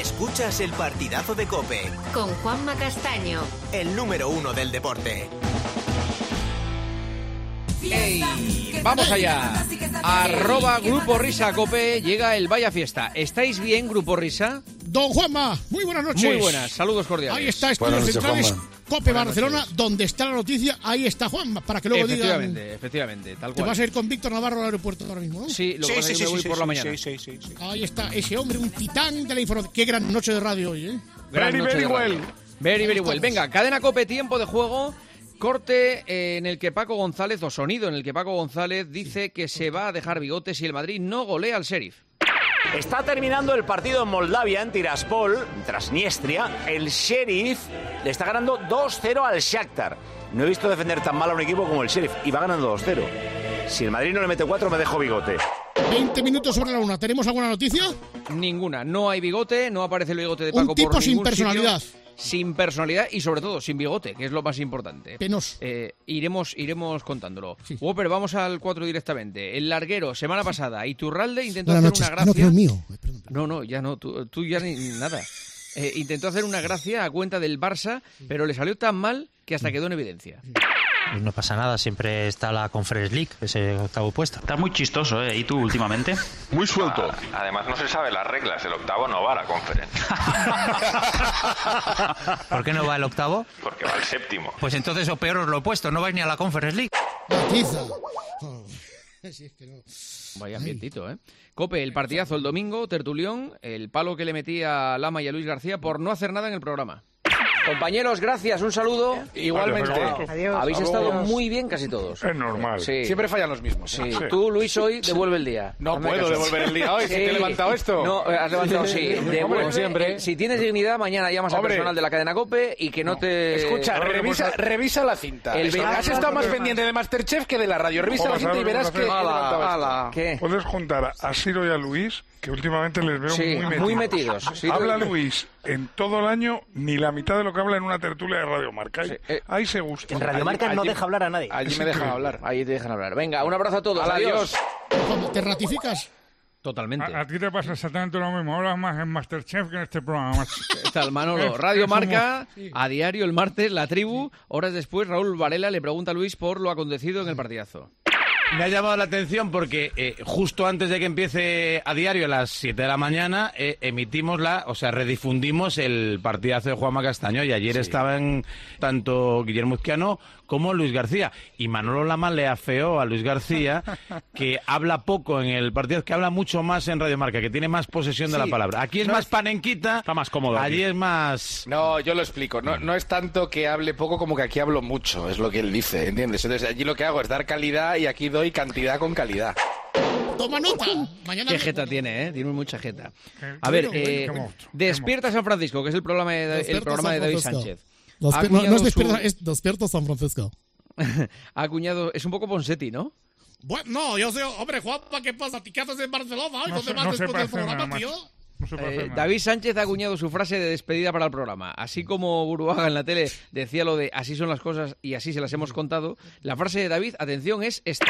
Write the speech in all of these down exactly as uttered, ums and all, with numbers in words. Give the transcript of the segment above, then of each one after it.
Escuchas el partidazo de COPE. Con Juanma Castaño. El número uno del deporte. ¡Ey! ¡Vamos allá! Arroba Grupo Risa Cope, llega el Vaya Fiesta. ¿Estáis bien, Grupo Risa? Don Juanma, muy buenas noches. Muy buenas, saludos cordiales. Ahí está, Estudios Centrales, Cope Barcelona, donde está la noticia, ahí está Juanma, para que luego digan... Efectivamente, efectivamente, tal cual. Te vas a ir con Víctor Navarro al aeropuerto ahora mismo, ¿no? Sí, lo que pasa es que me voy por la mañana. Sí, sí, sí. Ahí está, ese hombre, un titán de la información. Qué gran noche de radio hoy, ¿eh? Gran Very, noche very de radio. well. Very, very well. Venga, cadena Cope, tiempo de juego. Corte eh, en el que Paco González, o sonido en el que Paco González dice que se va a dejar bigote si el Madrid no golea al Sheriff. Está terminando el partido en Moldavia, en Tiraspol, en Transnistria. El Sheriff le está ganando dos cero al Shakhtar. No he visto defender tan mal a un equipo como el Sheriff y va ganando dos cero. Si el Madrid no le mete cuatro, me dejo bigote. veinte minutos sobre la una. ¿Tenemos alguna noticia? Ninguna. No hay bigote, no aparece el bigote de Paco Un tipo por sin ningún personalidad. sitio. Sin personalidad y sobre todo sin bigote, que es lo más importante. Penoso. Eh, iremos, iremos contándolo. Sí. Whopper, vamos al cuatro directamente. El larguero, semana pasada, Iturralde intentó Buenas hacer noches. una Ah, no, gracia. que es mío. Ay, perdón, perdón. No, no, ya no, tú, tú ya ni nada. Eh, intentó hacer una gracia a cuenta del Barça, pero le salió tan mal que hasta quedó en evidencia. Pues no pasa nada, siempre está la Conference League, ese octavo puesto. Está muy chistoso, ¿eh? ¿Y tú últimamente? Muy suelto. Además no se sabe las reglas, el octavo no va a la conferencia. ¿Por qué no va el octavo? Porque va el séptimo. Pues entonces o peor os lo he puesto, no vais ni a la Conference League. Matiza. Oh. Si es que no. Vaya Ay. ambientito, ¿eh? Cope, el partidazo el domingo, tertulión, el palo que le metía a Lama y a Luis García por no hacer nada en el programa. Compañeros, gracias, un saludo. Igualmente. Adiós. Habéis Adiós. estado muy bien casi todos. Es normal. Sí. Siempre fallan los mismos. Sí. Sí. Tú, Luis, hoy devuelve el día. No Hazme puedo caso. devolver el día hoy. Si Sí. te he levantado esto. No, eh, has levantado, sí. Devuelve, Como siempre. eh, Si tienes dignidad, mañana llamas al Hombre. personal de la cadena COPE y que no, te... Escucha, No, revisa, no, no. revisa la cinta. El Eso, verano- has estado más pendiente de Masterchef que de la radio. Revisa la cinta y verás que he levantado esto. ¿Qué? Puedes juntar a Siro y a Luis, que últimamente les veo Sí, muy metidos. muy metidos. Sí, habla tú- Luis en todo el año ni la mitad de lo que habla en una tertulia de Radio Marca. Ahí, Sí, eh, ahí se gusta. En Radio Marca no deja hablar a nadie. Allí me dejan hablar. Ahí te dejan hablar. Venga, un abrazo a todos. Hala, Adiós. adiós. ¿Te ratificas? Totalmente. A, a ti te pasa exactamente lo mismo. Hablas más en Masterchef que en este programa. Está el Manolo. Radio Marca, a diario el martes, La Tribu. Horas después, Raúl Varela le pregunta a Luis por lo acontecido en el partidazo. Me ha llamado la atención porque eh, justo antes de que empiece a diario a las siete de la mañana eh, emitimos la, o sea, redifundimos el partidazo de Juanma Castaño y ayer Sí. estaban tanto Guillermo Izquiano como Luis García y Manolo Lama le afeó a Luis García que habla poco en el partido, que habla mucho más en Radio Marca, que tiene más posesión de Sí. la palabra. Aquí es No más es- panenquita, Está más cómodo aquí. allí es más... No, yo lo explico. No, no es tanto que hable poco como que aquí hablo mucho, es lo que él dice, ¿entiendes? Entonces allí lo que hago es dar calidad y aquí doy cantidad con calidad. Toma nota. Mañana. Qué jeta tiene, ¿eh? Tiene mucha jeta. Qué- A ver, bueno, eh, qué monstruo, qué Despierta San Francisco, que es el programa de, el Despierta programa San de David Francisco. Sánchez. Despe- Ha no, no acuñado es despierta, su- es despierta San Francisco. ha acuñado, es un poco Ponseti, ¿no? Bueno, no, yo sé, hombre, Juanpa, ¿qué pasa? ¿Qué haces en Barcelona? Ay, No ¿Dónde se- vas no se después del parece programa, nada, tío? macho. No se puede Eh, hacer nada. David Sánchez ha acuñado su frase de despedida para el programa. Así como Buruaga en la tele decía lo de así son las cosas y así se las hemos contado, la frase de David, atención, es esta.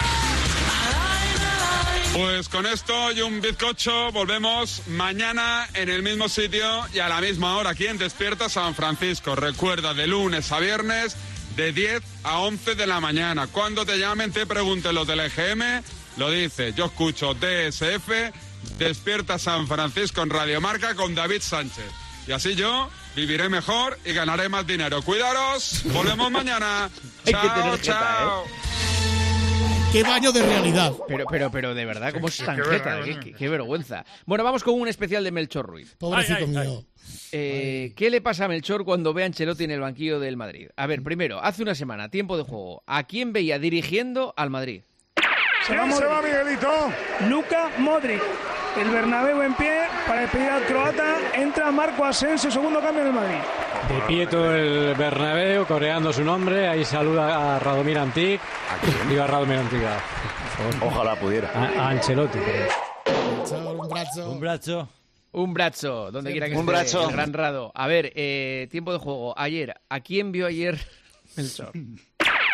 Pues con esto y un bizcocho volvemos mañana en el mismo sitio y a la misma hora aquí en Despierta San Francisco. Recuerda, de lunes a viernes de diez a once de la mañana. Cuando te llamen, te pregunten los del E G M, lo dice. Yo escucho D S F, Despierta San Francisco en Radio Marca con David Sánchez. Y así yo viviré mejor y ganaré más dinero. Cuidaros, volvemos mañana. Hay que Chao, tener jeta, chao. Qué baño de realidad. Pero, pero, pero, de verdad, ¿cómo es tan qué jeta? vergüenza. Qué, qué- qué vergüenza. Bueno, vamos con un especial de Melchor Ruiz. Pobrecito mío. Eh, ¿Qué le pasa a Melchor cuando ve a Ancelotti en el banquillo del Madrid? A ver, primero, hace una semana, tiempo de juego. ¿A quién veía dirigiendo al Madrid? ¿Quién se va, Miguelito? Luka Modric. El Bernabéu en pie para despedir al croata. Entra Marco Asensio, segundo cambio del Madrid. De pie todo el Bernabéu, coreando su nombre. Ahí saluda a Radomir Antic. Digo a Radomir Antic. a- Ojalá pudiera. A, a Ancelotti. Un brazo. Un brazo. Un brazo, donde quiera que Un esté, brazo. el gran Rado. A ver, eh, tiempo de juego. Ayer, ¿a quién vio ayer Melchor?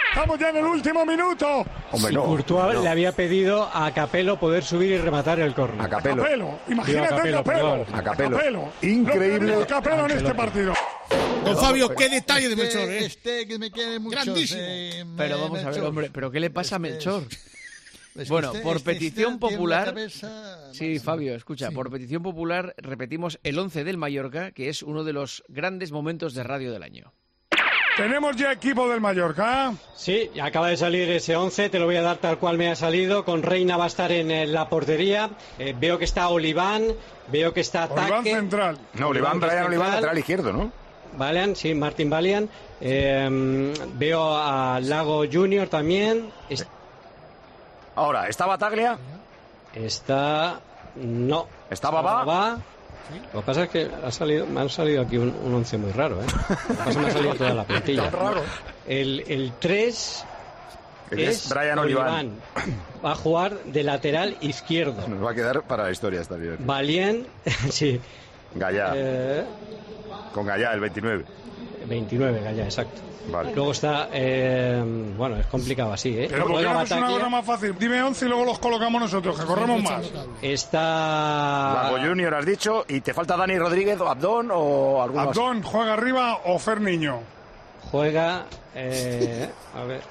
Estamos ya en el último minuto. Hombre, no. Courtois no. le había pedido a Capello poder subir y rematar el córner. A Capello. Capello. Imagínate a Capello. Capello. A Capello. Capello. Increíble. Lo que Capello en este partido. Don Fabio, qué detalle de Melchor, ¿eh? Este que me quiere mucho. Grandísimo. Eh, pero vamos Melchor. a ver, hombre, ¿pero qué le pasa a Melchor? Es que bueno, este, por este, petición este popular... Cabeza, sí, no, Fabio, escucha, sí. Por petición popular repetimos el once del Mallorca, que es uno de los grandes momentos de radio del año. ¿Tenemos ya equipo del Mallorca? Sí, acaba de salir ese once, te lo voy a dar tal cual me ha salido. Con Reina va a estar en, en la portería. Eh, veo que está Oliván, veo que está Taque. Oliván central. No, Oliván, Brian Oliván, lateral izquierdo, ¿no? Valian, sí, Martín Valian. Eh, veo a Lago Junior también. Est- Ahora, ¿está Bataglia? Está... no. ¿Está Babá? ¿Sí? Lo que pasa es que ha salido, me han salido aquí un, un once muy raro, ¿eh? Lo que pasa es que me ha salido toda la plantilla. Raro. El, el tres el es, es Brian Oliván. Va a jugar de lateral izquierdo. Nos va a quedar para la historia esta bien. Valien, sí. Gallá. Eh, Con Gallá, el veintinueve. veintinueve, Gallá, exacto. Vale. Luego está, eh, bueno, es complicado así, ¿eh? Pero ¿por qué no es una cosa más fácil? Dime once y luego los colocamos nosotros, que corremos más. Está... Lago Junior has dicho, y te falta Dani Rodríguez o Abdón o alguno más. Abdón, ¿juega arriba o Fer Niño? Juega, eh, a ver...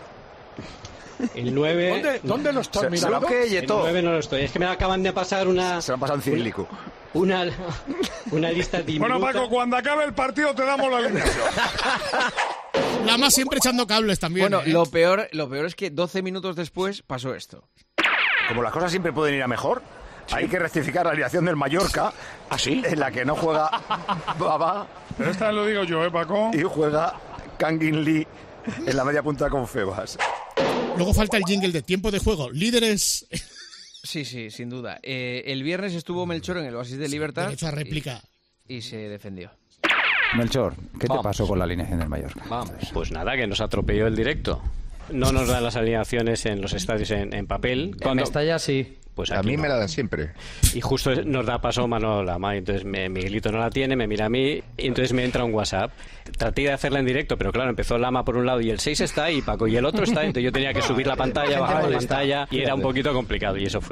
El nueve... ¿Dónde, ¿Dónde lo estás mirando? El nueve no lo estoy. Es que me acaban de pasar una... Se lo han pasado en cirílico. Una, una lista diminuta. Bueno, Paco, cuando acabe el partido te damos la línea. Lama siempre echando cables también. Bueno, ¿eh? lo peor, lo peor es que doce minutos después pasó esto. Como las cosas siempre pueden ir a mejor, sí. Hay que rectificar la alineación del Mallorca. ¿Ah, sí? En la que no juega Babá. Pero esta lo digo yo, ¿eh, Paco? Y juega Kangin Lee en la media punta con Febas. Luego falta el jingle de tiempo de juego. Líderes... Sí, sí, sin duda. Eh, el viernes estuvo Melchor en el Oasis de Libertad. Derecho a réplica. Y, y se defendió. Melchor, ¿qué Vamos. te pasó con la alineación del Mallorca? Vamos. Pues nada, que nos atropelló el directo. No nos dan las alineaciones en los estadios en, en papel. Cuando está ya sí. Pues a mí no. me la dan siempre. Y justo nos da paso Manolo Lama. Entonces me, Miguelito no la tiene, me mira a mí y entonces me entra un WhatsApp. Traté de hacerla en directo, pero claro, empezó Lama por un lado y el seis está ahí, Paco, y el otro está. Entonces yo tenía que subir la pantalla, bajar la pantalla y era un poquito complicado y eso fue.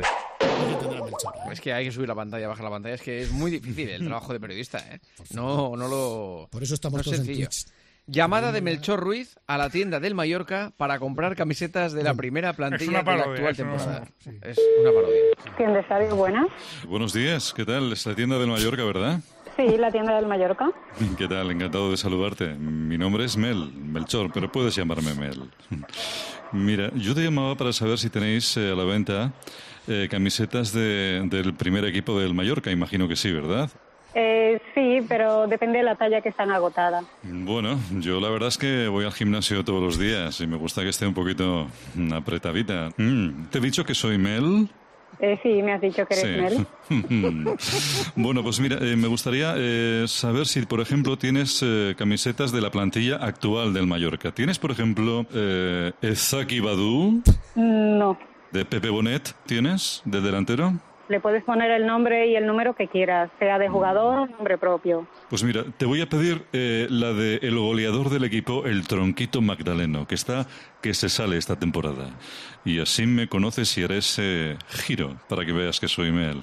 Es que hay que subir la pantalla, bajar la pantalla. Es que es muy difícil el trabajo de periodista, ¿eh? No, no lo... Por eso estamos no todos sencillo. en Twitch. Llamada de Melchor Ruiz a la tienda del Mallorca para comprar camisetas de la primera plantilla parodia, de la actual temporada. No, sí. Es una parodia. ¿Tienda Estadio, buenas? Buenos días, ¿qué tal? Es la tienda del Mallorca, ¿verdad? Sí, la tienda del Mallorca. ¿Qué tal? Encantado de saludarte. Mi nombre es Mel, Melchor, pero puedes llamarme Mel. Mira, yo te llamaba para saber si tenéis eh, a la venta eh, camisetas de, del primer equipo del Mallorca. Imagino que sí, ¿verdad? Eh, sí, pero depende de la talla que están agotadas. Bueno, yo la verdad es que voy al gimnasio todos los días y me gusta que esté un poquito apretadita. Mm, ¿te he dicho que soy Mel? Eh, sí, me has dicho que eres sí. Mel. Bueno, pues mira, eh, me gustaría eh, saber si, por ejemplo, tienes eh, camisetas de la plantilla actual del Mallorca. ¿Tienes, por ejemplo, eh, Ezaki Badu? No. ¿De Pepe Bonet tienes, de delantero? Le puedes poner el nombre y el número que quieras, sea de jugador o nombre propio. Pues mira, te voy a pedir eh, la de el goleador del equipo, el Tronquito Magdaleno, que está que se sale esta temporada. Y así me conoces y eres eh, Giro, para que veas que soy Mel.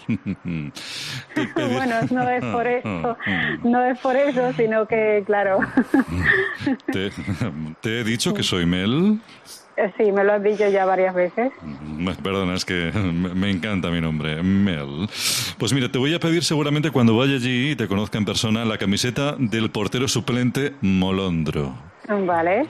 Bueno, no es por eso, no es por eso, sino que, claro. ¿Te, te he dicho que soy Mel? Sí, me lo has dicho ya varias veces. Perdona, es que me encanta mi nombre, Mel. Pues mira, te voy a pedir seguramente cuando vaya allí y te conozca en persona la camiseta del portero suplente Molondro. Vale.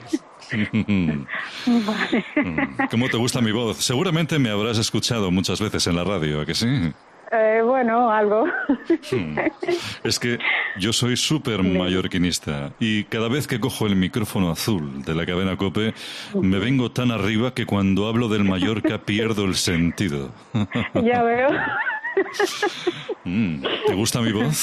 Vale. ¿Cómo te gusta mi voz? Seguramente me habrás escuchado muchas veces en la radio, ¿a que sí? Eh, bueno, algo. Es que yo soy súper mallorquinista y cada vez que cojo el micrófono azul de la cadena COPE me vengo tan arriba que cuando hablo del Mallorca pierdo el sentido. Ya veo. Mm, ¿te gusta mi voz?